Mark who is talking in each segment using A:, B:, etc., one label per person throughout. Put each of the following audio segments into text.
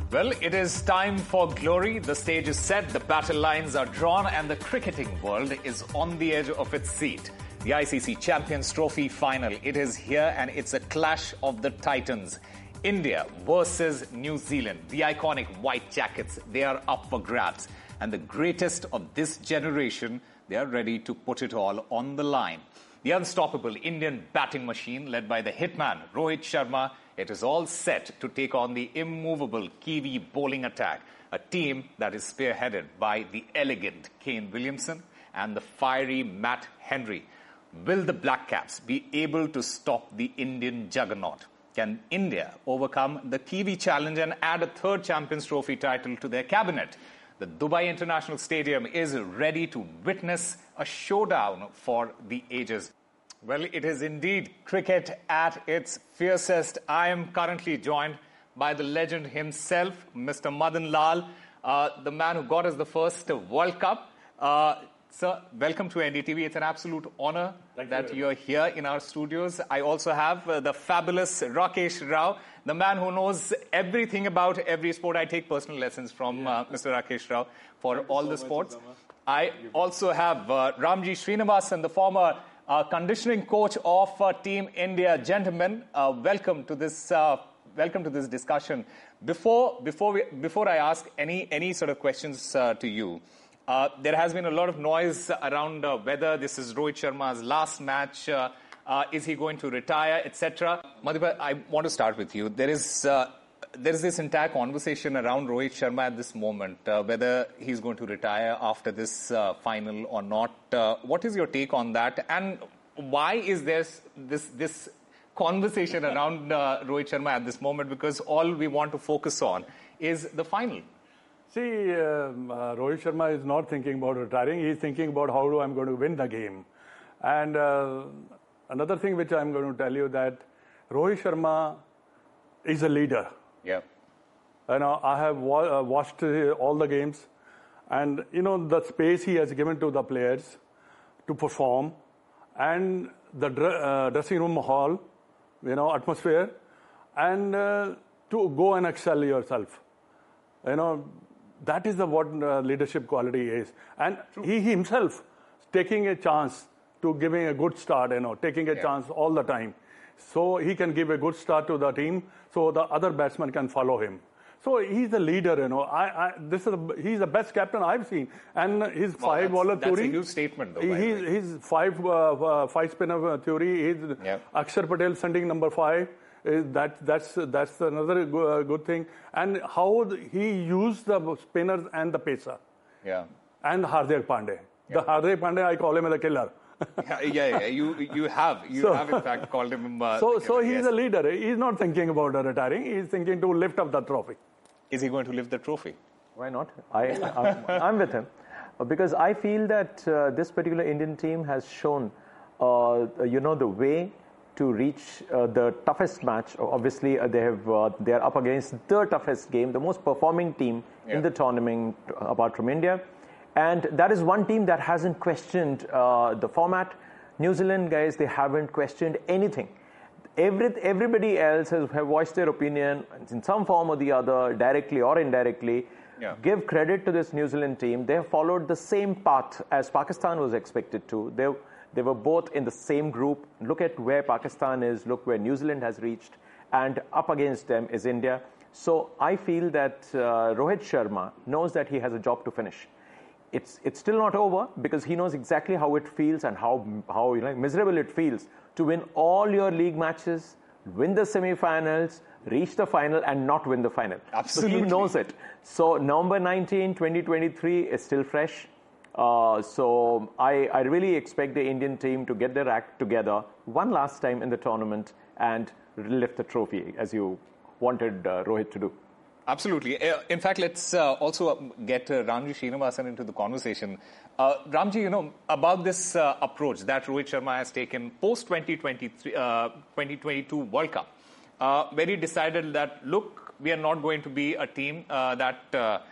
A: Well, it is time for glory. The stage is set, the battle lines are drawn, and the cricketing world is on the edge of its seat. The ICC Champions Trophy final. It is here, and it's a clash of the titans. India versus New Zealand. The iconic white jackets, they are up for grabs. And the greatest of this generation, they are ready to put it all on the line. The unstoppable Indian batting machine, led by the hitman Rohit Sharma, it is all set to take on the immovable Kiwi bowling attack, a team that is spearheaded by the elegant Kane Williamson and the fiery Matt Henry. Will the Black Caps be able to stop the Indian juggernaut? Can India overcome the Kiwi challenge and add a third Champions Trophy title to their cabinet? The Dubai International Stadium is ready to witness a showdown for the ages. Well, it is indeed cricket at its fiercest. I am currently joined by the legend himself, Mr. Madan Lal, the man who got us the first World Cup. Sir, welcome to NDTV. It's an absolute honor that you're here in our studios. I also have the fabulous Rakesh Rao, the man who knows everything about every sport. I take personal lessons from Mr. Rakesh Rao for all the sports. I also have Ramji Srinivasan, the former conditioning coach of Team India. Gentlemen, welcome to this discussion. Before I ask any sort of questions to you, there has been a lot of noise around whether this is Rohit Sharma's last match. Is he going to retire, etc. Madhubhai, I want to start with you. There is this entire conversation around Rohit Sharma at this moment, whether he's going to retire after this final or not. What is your take on that? And why is there this conversation around Rohit Sharma at this moment? Because all we want to focus on is the final.
B: See, Rohit Sharma is not thinking about retiring. He's thinking about how I'm going to win the game. And another thing which I'm going to tell you that Rohit Sharma is a leader.
A: Yeah.
B: You know, I have watched all the games, and you know the space he has given to the players to perform, and the dressing room hall, you know, atmosphere, and to go and excel yourself. You know, that is what leadership quality is. And he himself taking a chance to giving a good start, you know, taking a chance all the time. So he can give a good start to the team so the other batsmen can follow him. So he's the leader, you know. He's the best captain I've seen. And his five-bowler theory...
A: That's a huge statement, though.
B: His five-spinner theory, his Akshar Patel sending number 5, that's another good thing. And how he used the spinners and the pacer.
A: Yeah.
B: And Hardik Pandey. The Hardik Pandey, I call him the killer.
A: You have in fact called him.
B: So he's a leader. He's not thinking about retiring. He's thinking to lift up the trophy.
A: Is he going to lift the trophy?
C: Why not? I'm with him because I feel that this particular Indian team has shown, the way to reach the toughest match. Obviously, they are up against the toughest game, the most performing team in the tournament, apart from India. And that is one team that hasn't questioned the format. New Zealand guys, they haven't questioned anything. Everybody else have voiced their opinion in some form or the other, directly or indirectly. Yeah. Give credit to this New Zealand team. They have followed the same path as Pakistan was expected to. They were both in the same group. Look at where Pakistan is. Look where New Zealand has reached. And up against them is India. So I feel that Rohit Sharma knows that he has a job to finish. It's still not over because he knows exactly how it feels and how miserable it feels to win all your league matches, win the semi-finals, reach the final and not win the final.
A: Absolutely.
C: So he knows it. So November 19, 2023 is still fresh. So I really expect the Indian team to get their act together one last time in the tournament and lift the trophy as you wanted Rohit to do.
A: Absolutely. In fact, let's also get Ramji Srinivasan into the conversation. Ramji, about this approach that Rohit Sharma has taken post-2022 World Cup, where he decided that, look, we are not going to be a team that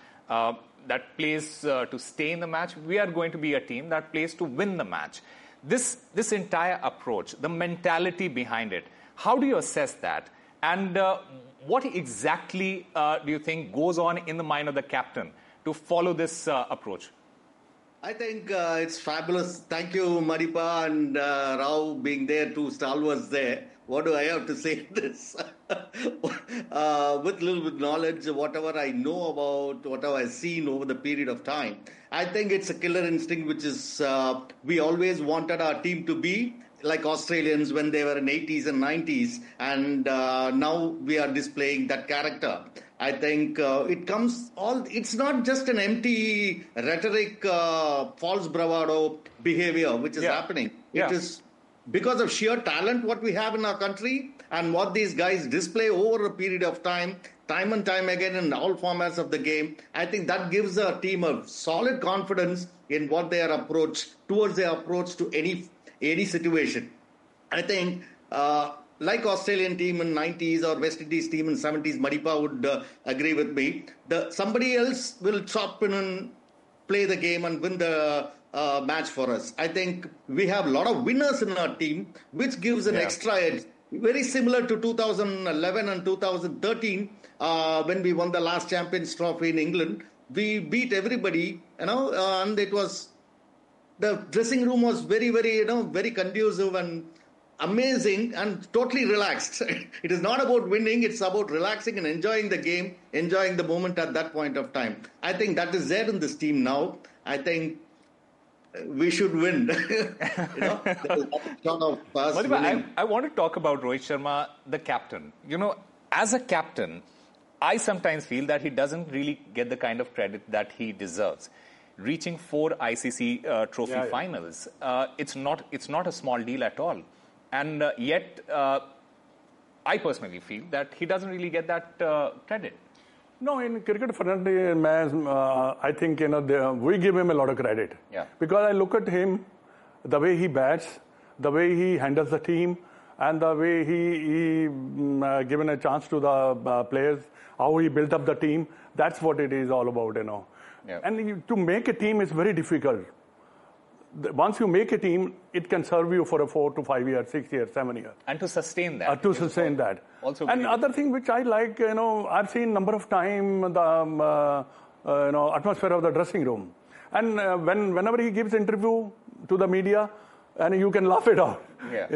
A: plays to stay in the match. We are going to be a team that plays to win the match. This entire approach, the mentality behind it, how do you assess that? And what exactly do you think goes on in the mind of the captain to follow this approach?
D: I think it's fabulous. Thank you, Maripa and Rao being there, two stalwarts there. What do I have to say this? With a little bit of knowledge, whatever I know about, whatever I've seen over the period of time, I think it's a killer instinct, which is we always wanted our team to be like Australians when they were in 80s and 90s, and now we are displaying that character. I think it's not just an empty rhetoric, false bravado behavior which is happening. It is because of sheer talent what we have in our country and what these guys display over a period of time and time again in all formats of the game. I think that gives a team a solid confidence in what their approach to any situation. I think like Australian team in 90s or West Indies team in 70s, Maripa would agree with me. Somebody else will chop in and play the game and win the match for us. I think we have a lot of winners in our team, which gives an extra edge. Very similar to 2011 and 2013 when we won the last Champions Trophy in England. We beat everybody, and it was the dressing room was very, very, very conducive and amazing and totally relaxed. It is not about winning, it's about relaxing and enjoying the game, enjoying the moment at that point of time. I think that is there in this team now. I think we should win.
A: I want to talk about Rohit Sharma, the captain. As a captain, I sometimes feel that he doesn't really get the kind of credit that he deserves. Reaching 4 ICC trophy finals, it's not a small deal at all. And yet, I personally feel that he doesn't really get that credit.
B: No, in cricket, I think we give him a lot of credit. Because I look at him, the way he bats, the way he handles the team, and the way he given a chance to the players, how he built up the team. That's what it is all about, And to make a team is very difficult. Once you make a team, it can serve you for a 4 to 5 years, 6 years, 7 years.
A: And to sustain that.
B: Also, and other thing which I like, I've seen number of time the atmosphere of the dressing room, and whenever he gives interview to the media, and you can laugh it out.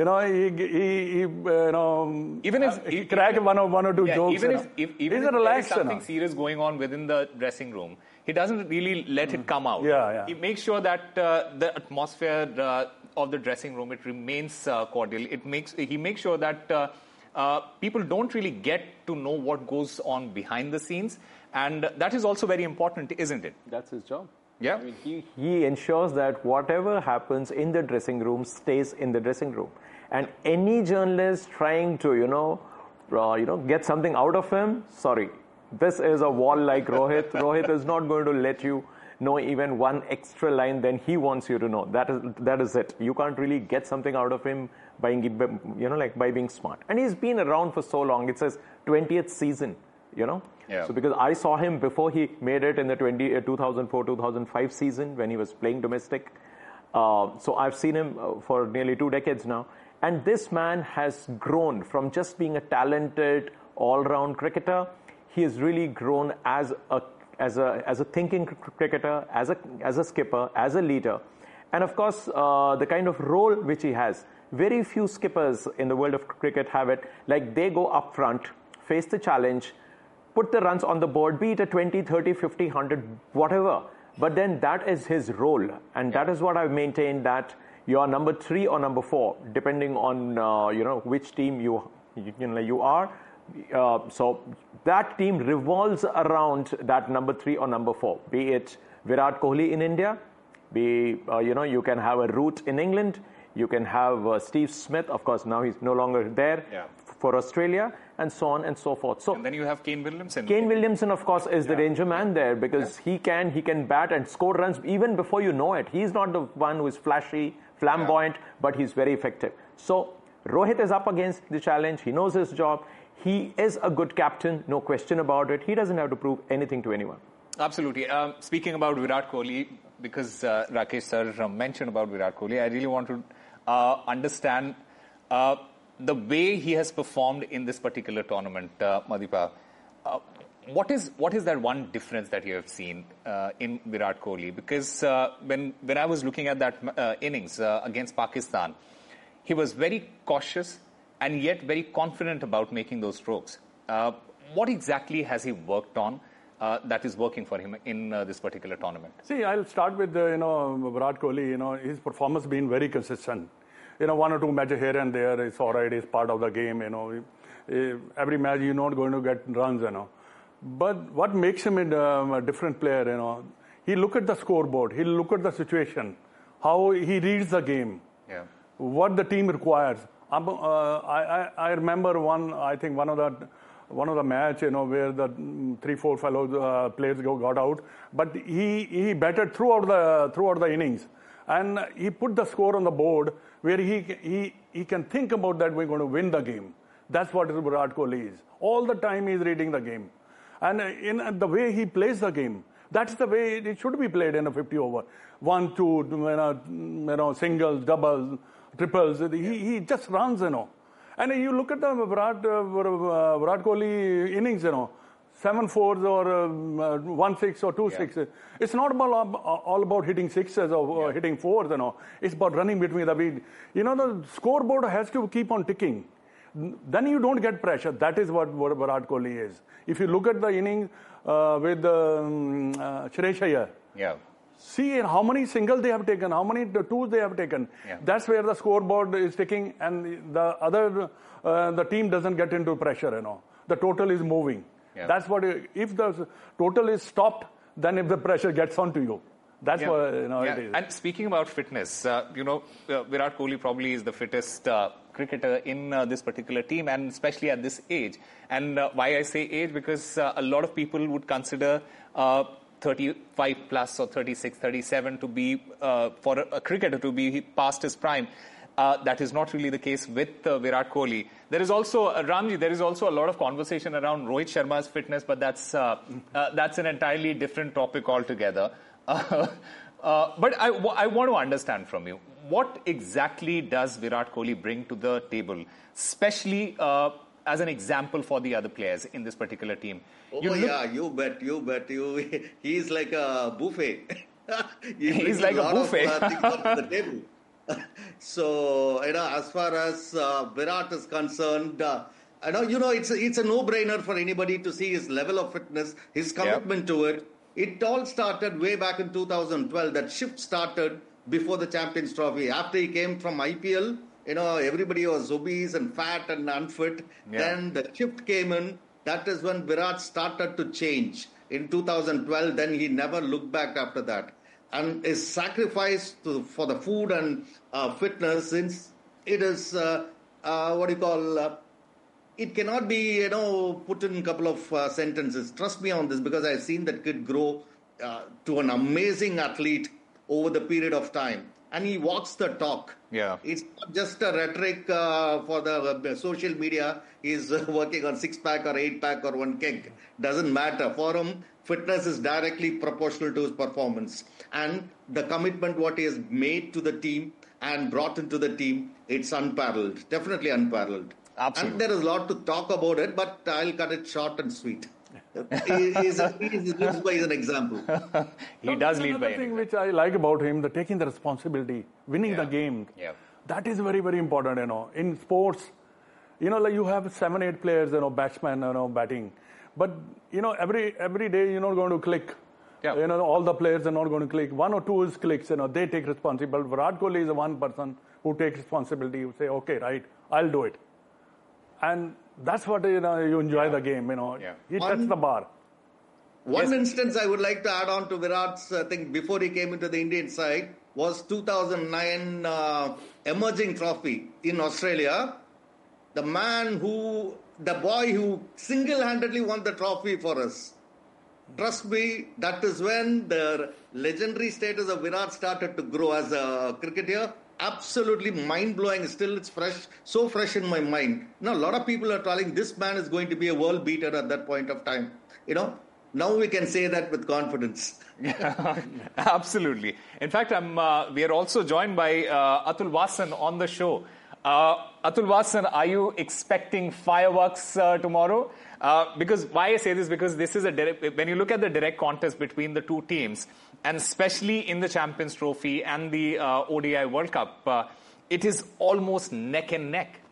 B: He
A: even if
B: he crack one or two jokes.
A: Even if there is something serious going on within the dressing room, he doesn't really let it come out. He makes sure that the atmosphere of the dressing room, it remains cordial. He makes sure that people don't really get to know what goes on behind the scenes, and that is also very important, isn't it?
C: That's his job.
A: Yeah,
C: I mean, he ensures that whatever happens in the dressing room stays in the dressing room, and any journalist trying to get something out of him, sorry, this is a wall like Rohit. Rohit is not going to let you know even one extra line than he wants you to know. That is it. You can't really get something out of him by being smart. And he's been around for so long. It's his 20th season. So because I saw him before he made it in the 2004-2005 season when he was playing domestic. So I've seen him for nearly 2 decades now. And this man has grown from just being a talented all-round cricketer. He has really grown as a thinking cricketer, as a skipper, as a leader. And of course, the kind of role which he has. Very few skippers in the world of cricket have it. Like they go up front, face the challenge, put the runs on the board, be it a 20, 30, 50, 100, whatever. But then that is his role. And that is what I've maintained, that you are number 3 or number 4, depending on, which team you are. So that team revolves around that number 3 or number 4, be it Virat Kohli in India, you can have a Root in England, you can have Steve Smith, of course, now he's no longer there for Australia, and so on and so forth. So,
A: and then you have Kane Williamson.
C: Kane Williamson, of course, is the danger man there, because he can bat and score runs even before you know it. He's not the one who is flashy, flamboyant, but he's very effective. So Rohit is up against the challenge. He knows his job. He is a good captain, no question about it. He doesn't have to prove anything to anyone.
A: Absolutely. Speaking about Virat Kohli, because Rakesh sir mentioned about Virat Kohli, I really want to understand the way he has performed in this particular tournament, Madipa, what is that one difference that you have seen in Virat Kohli? Because when I was looking at that innings against Pakistan, he was very cautious and yet very confident about making those strokes. What exactly has he worked on that is working for him in this particular tournament?
B: See, I'll start with Virat Kohli. His performance been very consistent. One or two matches here and there is all right. It's part of the game. Every match you're not going to get runs. But what makes him a different player? He look at the scoreboard. He look at the situation, how he reads the game, what the team requires. I remember one of the match, where the 3-4 fellow players got out, but he batted throughout the innings, and he put the score on the board where he can think about that we're going to win the game. That's what Virat Kohli is. All the time he's reading the game, and in the way he plays the game, that's the way it should be played in a 50 over. 1, 2, singles, doubles, triples. He just runs, And you look at the Virat Kohli innings, 7 4s or 1 6 or 2 6. It's not all about hitting sixes or hitting fours, It's about running between the beat. The scoreboard has to keep on ticking. Then you don't get pressure. That is what Virat Kohli is. If you look at the innings with Suresh Iyer, see how many singles they have taken, how many twos they have taken. That's where the scoreboard is ticking, and the team doesn't get into pressure. The total is moving. That's what. If the total is stopped, then if the pressure gets onto you. That's what it is.
A: And speaking about fitness, Virat Kohli probably is the fittest cricketer in this particular team, and especially at this age. And why I say age, because a lot of people would consider 35 plus or 36, 37 to be, for a cricketer to be past his prime. That is not really the case with Virat Kohli. There is also, Ramji, there is also a lot of conversation around Rohit Sharma's fitness, but that's an entirely different topic altogether. But I want to understand from you, what exactly does Virat Kohli bring to the table, especially as an example for the other players in this particular team?
D: You bet. He's like a buffet.
A: He's like a buffet.
D: On the table. So, as far as Virat is concerned, it's a no-brainer for anybody to see his level of fitness, his commitment to it. It all started way back in 2012. That shift started before the Champions Trophy. After he came from IPL, everybody was obese and fat and unfit. Then the shift came in. That is when Virat started to change. In 2012, then he never looked back after that. And his sacrifice for the food and fitness, since it is, it cannot be, put in a couple of sentences. Trust me on this, because I've seen that kid grow to an amazing athlete over the period of time. And he walks the talk. It's not just a rhetoric for the social media. He's working on 6-pack or 8-pack or 1 keg. Doesn't matter. For him, fitness is directly proportional to his performance. And the commitment what he has made to the team and brought into the team, it's unparalleled. Definitely unparalleled.
A: Absolutely.
D: And there is a lot to talk about it, but I'll cut it short and sweet. He leads by an example.
A: He does lead by an example.
B: Another thing which I like about him, taking the responsibility, winning the game. That is very, very important, In sports, like you have 7-8 players, batsmen, batting. But, every day you're not going to click. All the players are not going to click. 1 or 2 is clicks, they take responsibility. Virat Kohli is the one person who takes responsibility, who say, okay, right, I'll do it. And that's what, you enjoy the game, He touched the bar.
D: One instance I would like to add on to Virat's thing before he came into the Indian side was 2009 emerging trophy in Australia. The boy who single-handedly won the trophy for us. Trust me, that is when the legendary status of Virat started to grow as a cricketer. Absolutely mind-blowing. Still, it's so fresh in my mind. Now, a lot of people are telling this man is going to be a world beater at that point of time. Now we can say that with confidence.
A: Absolutely. In fact, we are also joined by Atul Vasan on the show. Atul Vasan, are you expecting fireworks tomorrow? Because why I say this, because this is when you look at the direct contest between the two teams, and especially in the Champions Trophy and the ODI World Cup, it is almost neck and neck.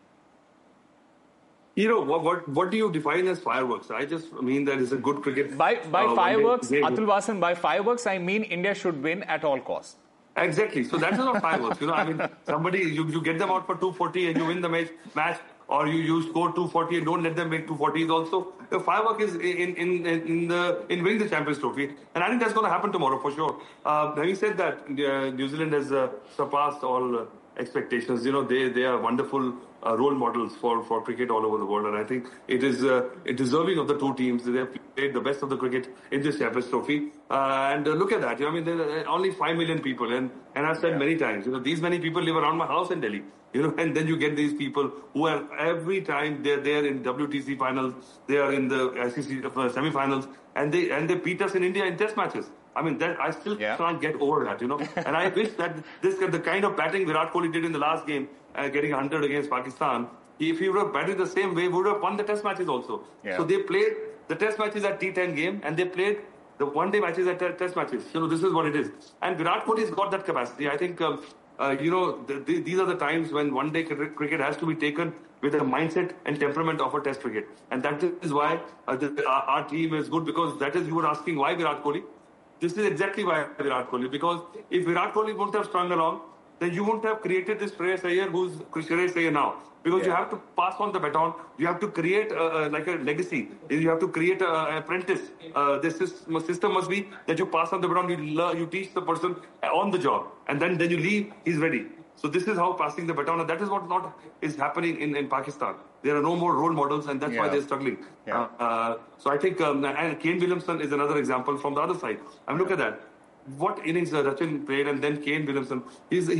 E: What do you define as fireworks? I just mean that it's a good cricket.
A: By fireworks, Atul Vasan, by fireworks, I mean India should win at all costs.
E: Exactly. So that's not fireworks. Somebody, you get them out for 240 and you win the match, or you score 240 and don't let them make 240 is also the firework is in winning the Champions Trophy. And I think that's going to happen tomorrow for sure. Having said that, New Zealand has surpassed all expectations. They are wonderful role models for cricket all over the world, and I think it is deserving of the two teams. They have played the best of the cricket in this Champions Trophy, and look at that. There are only 5 million people, and I've said many times, these many people live around my house in Delhi. And then you get these people who are every time they're there in WTC finals, they are in the ICC semi-finals, and they beat us in India in test matches. That I still can't get over that, And I wish that the kind of batting Virat Kohli did in the last game, getting 100 against Pakistan, if he would have batted the same way, we would have won the test matches also. Yeah. So they played the test matches at T10 game, and they played the one-day matches at test matches. This is what it is. And Virat Kohli's got that capacity. I think, these are the times when one-day cricket has to be taken with the mindset and temperament of a test cricket. And that is why our team is good, because that is, you were asking why Virat Kohli. This is exactly why Virat Kohli, because if Virat Kohli wouldn't have strung along, then you wouldn't have created this Shreyas Iyer who's Shreyas Iyer now. Because you have to pass on the baton, you have to create like a legacy, you have to create an apprentice. This system must be that you pass on the baton, you teach the person on the job, and then you leave, he's ready. So this is how passing the baton, and that is what not is happening in Pakistan. There are no more role models, and that's why they're struggling. Yeah. So I think, and Kane Williamson is another example from the other side. Look at that. What innings Rachin played, and then Kane Williamson. He's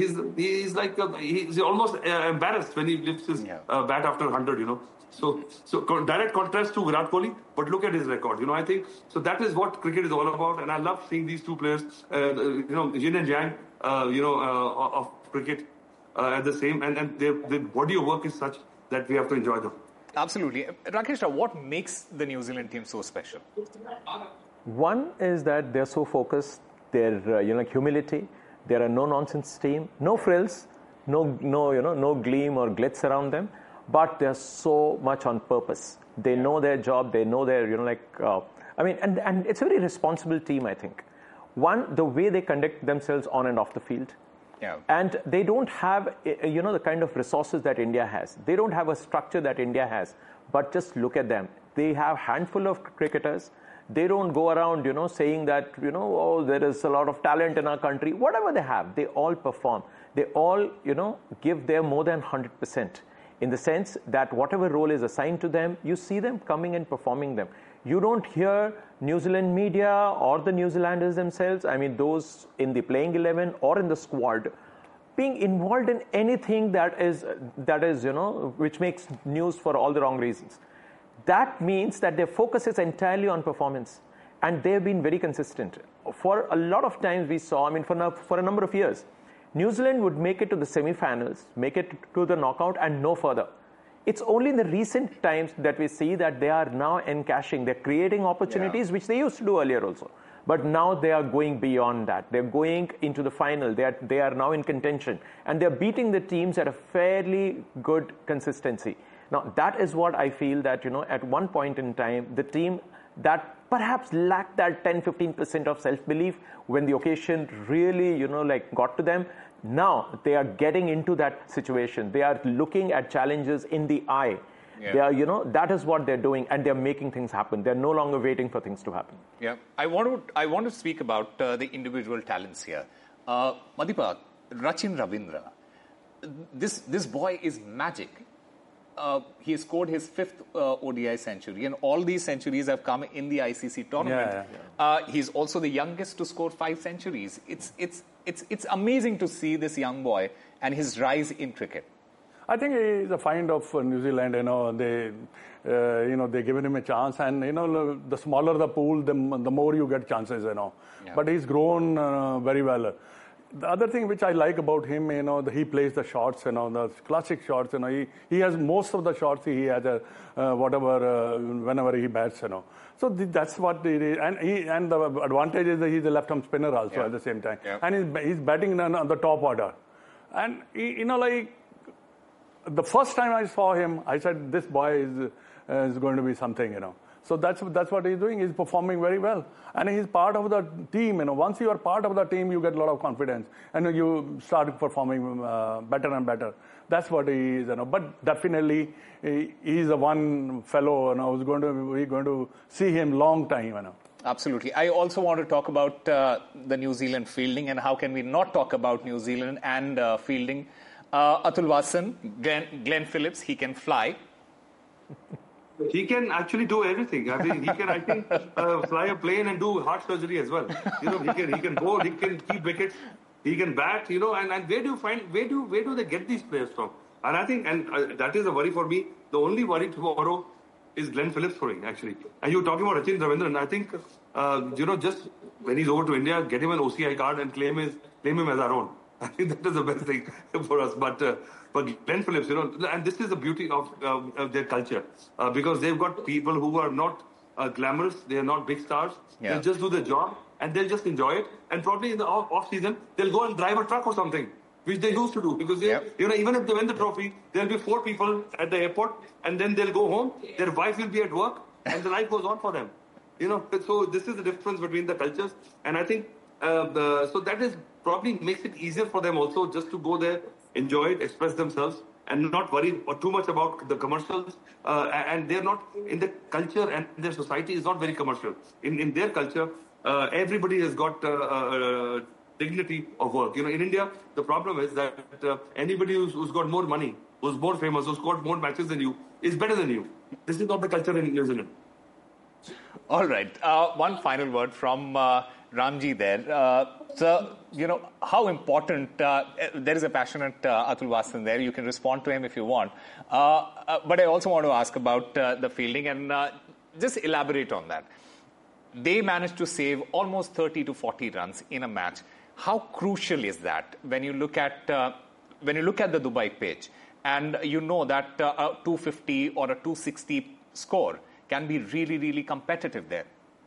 E: almost embarrassed when he lifts his bat after 100. So direct contrast to Virat Kohli, but look at his record. I think so. That is what cricket is all about, and I love seeing these two players. Yin and Yang. Of cricket at the same, and their body of work is such that we have to enjoy them.
A: Absolutely, Rakesh, what makes the New Zealand team so special?
C: One is that they're so focused. Their humility. They're a no-nonsense team, no frills, no gleam or glitz around them, but they're so much on purpose. They know their job. They know their and it's a very responsible team. I think one, the way they conduct themselves on and off the field. Yeah. And they don't have the kind of resources that India has. They don't have a structure that India has. But just look at them. They have a handful of cricketers. They don't go around, saying that, there is a lot of talent in our country. Whatever they have, they all perform. They all, give their more than 100%. In the sense that whatever role is assigned to them, you see them coming and performing them. You don't hear New Zealand media or the New Zealanders themselves, those in the playing 11 or in the squad, being involved in anything that is, which makes news for all the wrong reasons. That means that their focus is entirely on performance, and they've been very consistent. For a lot of times we saw, for a number of years, New Zealand would make it to the semi-finals, make it to the knockout, and no further. It's only in the recent times that we see that they are now encashing. They're creating opportunities, which they used to do earlier also. But now they are going beyond that. They're going into the final. They are now in contention, and they're beating the teams at a fairly good consistency. Now, that is what I feel that, at one point in time, the team that perhaps lacked that 10-15% of self-belief when the occasion really, got to them, now they are getting into that situation. They are looking at challenges in the eye. Yeah. They are, that is what they're doing, and they're making things happen. They're no longer waiting for things to happen.
A: Yeah, I want to speak about the individual talents here. Madipa, Rachin Ravindra, this boy is magic. He scored his 5th ODI century, and all these centuries have come in the ICC tournament. He's also the youngest to score 5 centuries. It's amazing to see this young boy and his rise in cricket.
B: I think he's a find of New Zealand. They given him a chance, and the smaller the pool, the more you get chances. Yeah. But he's grown very well. the other thing which I like about him, he plays the shots, the classic shots. He has most of the shots. He has whenever he bats, So that's what it is, and the advantage is that he's a left-arm spinner also at the same time, and he's batting on the top order, and the first time I saw him, I said this boy is going to be something, So that's what he's doing. He's performing very well, and he's part of the team. Once you are part of the team, you get a lot of confidence, and you start performing better and better. That's what he is. But definitely, he's the one fellow. We're going to see him long time.
A: Absolutely. I also want to talk about the New Zealand fielding, and how can we not talk about New Zealand and fielding? Atul Vasan, Glenn Phillips, he can fly.
E: He can actually do everything. I mean, he can, I think, fly a plane and do heart surgery as well. He can bowl, he can keep wickets, he can bat. And where do they get these players from? And I think, that is a worry for me. The only worry tomorrow is Glenn Phillips throwing, actually. And you were talking about Sachin Ravindran. I think, just when he's over to India, get him an OCI card and claim him as our own. I think that is the best thing for us. But Glenn Phillips, and this is the beauty of their culture, because they've got people who are not glamorous, they are not big stars.
A: Yeah.
E: They'll just do their job and they'll just enjoy it. And probably in the off season, they'll go and drive a truck or something, which they used to do. Because even if they win the trophy, there'll be 4 people at the airport, and then they'll go home. Their wife will be at work, and the life goes on for them. So this is the difference between the cultures, and I think so that is probably makes it easier for them also just to go there, enjoy it, express themselves, and not worry too much about the commercials. And they're not in the culture, and their society is not very commercial. In their culture, everybody has got dignity of work. In India, the problem is that anybody who's got more money, who's more famous, who's got more matches than you, is better than you. This is not the culture in New Zealand.
A: All right. One final word from Ramji there. So, how important, there is a passionate Atul Vasan there. You can respond to him if you want. But I also want to ask about the fielding, and just elaborate on that. They managed to save almost 30 to 40 runs in a match. How crucial is that when you look at the Dubai pitch, and that a 250 or a 260 score can be really, really competitive there?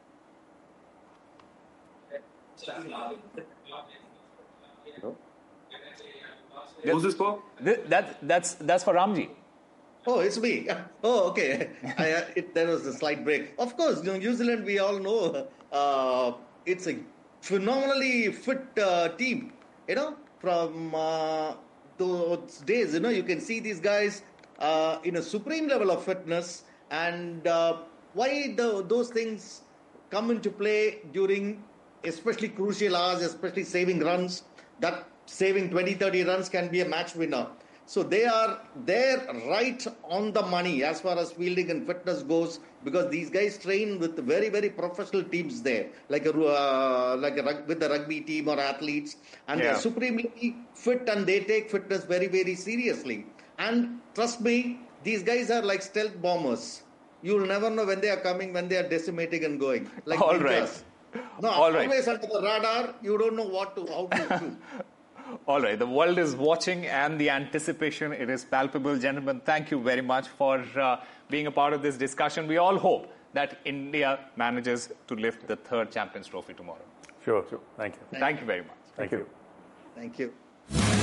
E: Who's this for?
A: That's for Ramji.
D: Oh, it's me. Oh, okay. There was a slight break. Of course, New Zealand, we all know it's a phenomenally fit team. From those days, you can see these guys in a supreme level of fitness. And why those things come into play during especially crucial hours, especially saving runs, that saving 20, 30 runs can be a match winner. So they are there right on the money as far as fielding and fitness goes, because these guys train with very, very professional teams there, with the rugby team or athletes, and they're supremely fit, and they take fitness very, very seriously. And trust me, these guys are like stealth bombers. You'll never know when they are coming, when they are decimating and going. Like
A: all right.
D: No, always under the radar. You don't know how to do.
A: All right. The world is watching, and the anticipation, it is palpable. Gentlemen, thank you very much for being a part of this discussion. We all hope that India manages to lift the 3rd Champions Trophy tomorrow.
B: Sure. Thank you.
A: Thank you very much.
B: Thank you.
D: Thank you.